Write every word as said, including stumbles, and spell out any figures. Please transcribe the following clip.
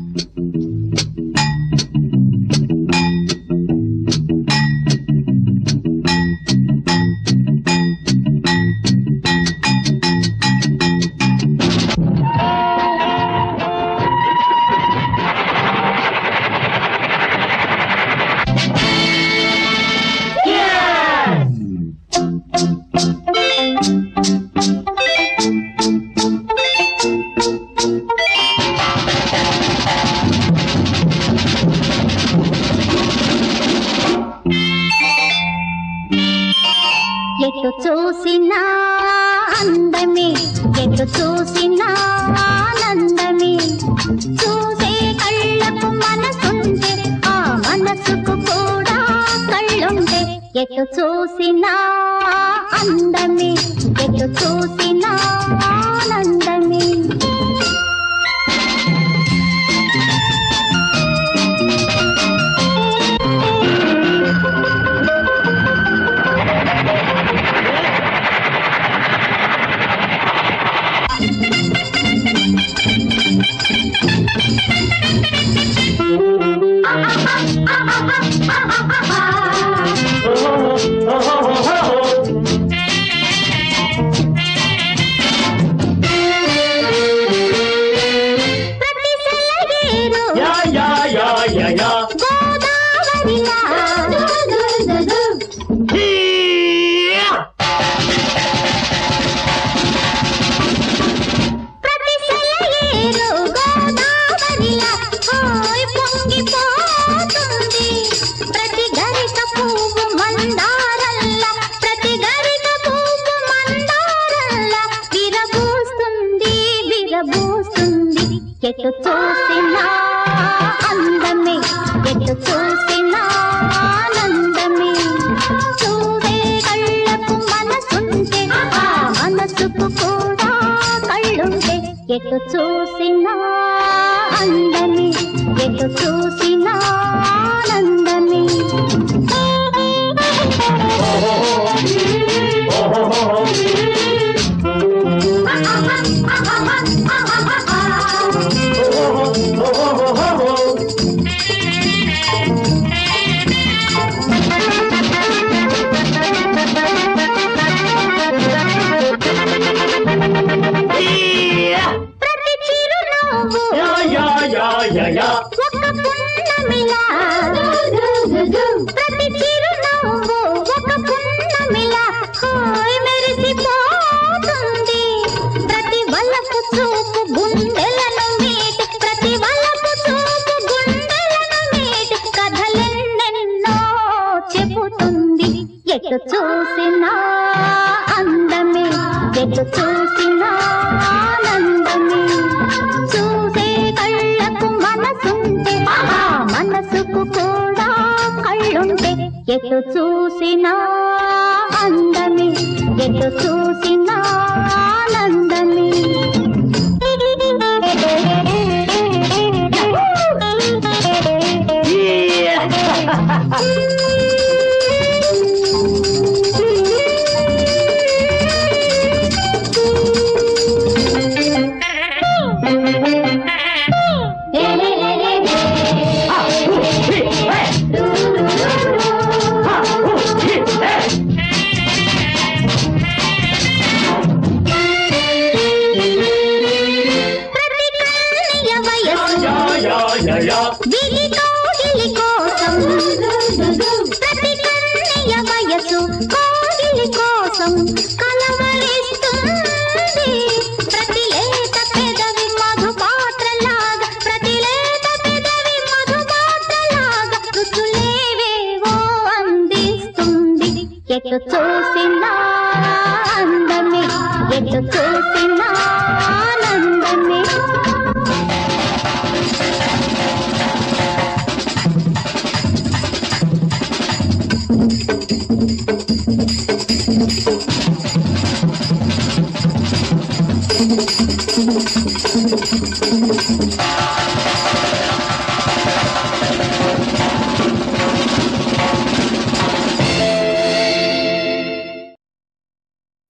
ఎటు చూసినా అందమే, ఎటు చూసినా ఆనందమే. చూసే కళ్ళకు మనసుంటే ఆ మనసుకు కూడా కళ్ళుంటే. ఎటు చూసినా అందమే, ఎటు చూసినా ఆనందమే. ఎటు చూసినా అందమే, ఎటు చూసినా ఆనందమే. చూసే కళ్ళకు మనసుంటే ఆ మనసుకు కూడా కళ్ళుంటే. ఎటు చూసినా అందమే, ఎటు చూసినా ఆనందమే. ప్రతి చిరునవ్వు ఒక పున్నమిలా, ప్రతి చిరునవ్వు ఒక పున్నమిలా హాయ్ మెరిసిపోతుంది. ప్రతి వలపు చూపు గుండెలను మీటి, ప్రతి వలపు చూపు గుండెలను మీటి కథలెన్నెన్నో చెబుతుంది. ఎటు చూసినా అందమే, ఎటు చూసినా ఆనందమే. చూసే కళ్ళకు మనసుంటే ఆ మనసుకు కూడా కళ్ళుంటే. ఎటు చూసినా అందమే, ఎటు చూసినా ఆనందమే. కోగిలి కోసం, ప్రతి కన్నయ్య వయసు కోగిలి కోసం కలవరిస్తుంది. ప్రతి లేత పెదవి మధు పాత్రలాగా, ప్రతి లేత పెదవి మధు పాత్రలాగా రుచులేవేవో అందిస్తుంది. ఎటు చూసినా అందమే, ఎటు చూసినా